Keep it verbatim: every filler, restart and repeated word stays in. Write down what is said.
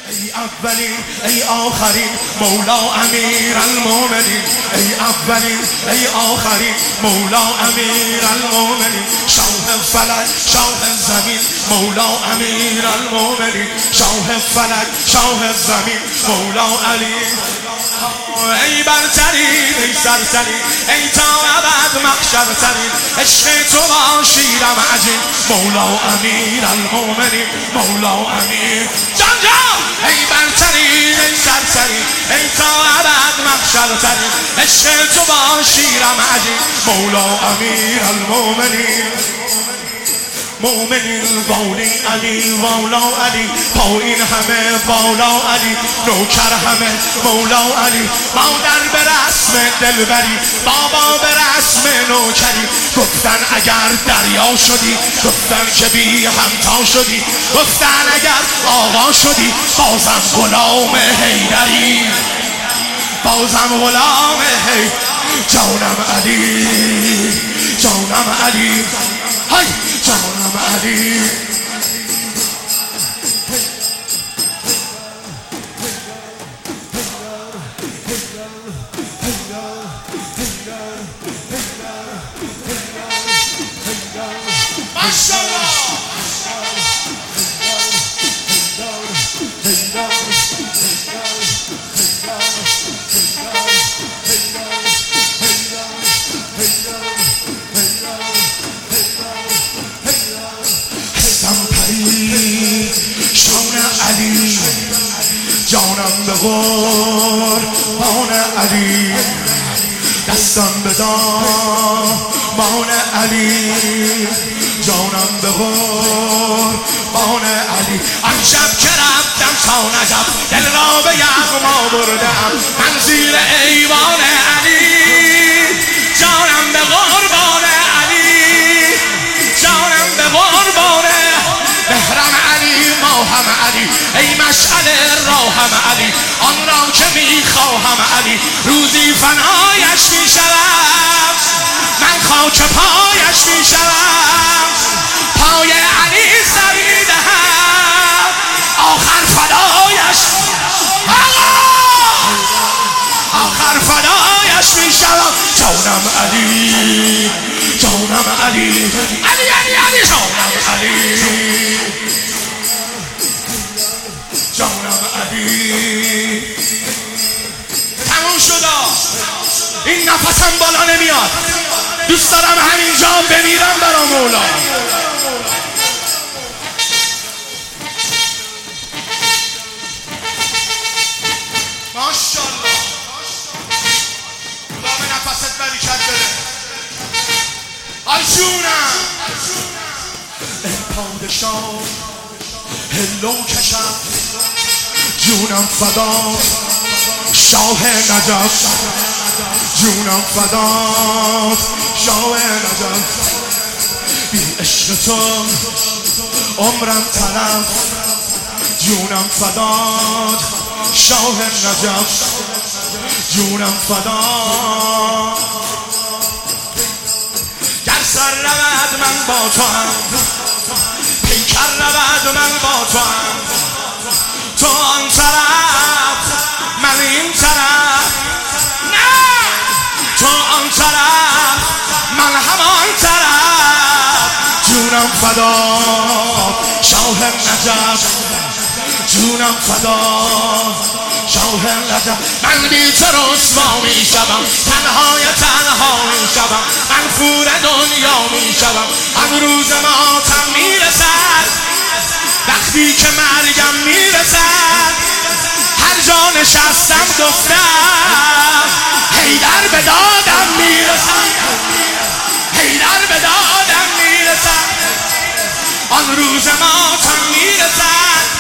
ای اولین ای آخرین مولا امیر المومنین، ای اولین ای آخرین مولا امیر المومنین، شاه فلک شاه زمین مولا امیر المومنین، شاه فلک شاه زمین مولا علی. ای برترین ای سرترین ای تا ابد محشرترین، عشق تو با شیرم عجین مولا امیر المومنین، مولا امیر جان جان. ای برترین ای سرترین ای تا ابد محشرترین، عشق تو با شیرم عجین مولا امیر المومنین. مومنین والی علی والا علی، پایین همه بالا علی، نوکر همه مولا علی، مادر به رسم دلبری بابا به رسم نوکری، گفتن اگر دریا شدی گفتن که بی همتا شدی، گفتن اگر آقا شدی بازم غلام حیدری، بازم غلام حیدری. جانم علی جانم علی های جانم علی. ماشاءالله علی جانم به قربان علی، دستم به دامان علی، جانم به قربان علی. آن شب که رفتم تا نجف دل را به یغما بردم من زیر ایوان علی، جانم به قربان علی، جانم به قربان مهرم علی ماهم علی، ای مشعل راهم علی، آن را که میخواهم علی، روزی فنایش میشوم من خاک پایش میشوم، پای علی سر میدهم آخر فدایش، آخر فدایش میشوم. جانم علی جانم علی علی علی علی جانم علی جانم علی. تموم شدا این نفسم بالا نمیاد، دوست دارم همینجا بمیرم برا مولا. ماشاءالله خدا به نفست برکت بده. آجونم ای پادشاه هلو کشم جونم فدا شاه نجف، جونم فدا شاه نجف، بی عشق تو عمرم تلف، جونم فدا شاه نجف، جونم فدا. گر سر رود من با تو هم، پیکر رود من با تو هم، تو آن طرف من این طرف، نه تو آن طرف من همان طرف، جونم فدا شاه نجف، جونم فدا شاه نجف. من بی تو رسوا می شوم، تنهای تنها می شوم، منفور دنیا می شوم. آن روز ماتم می رسد وقتی که مرگم می رسد، هر جا نشستم گفتم حیدر به دادم می رسد، حیدر به دادم می رسد. آن روز ماتم می رسد